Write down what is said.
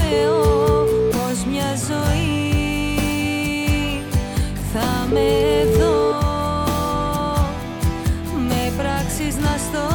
Θεό πως μια ζωή θα με δω, με πράξεις να στο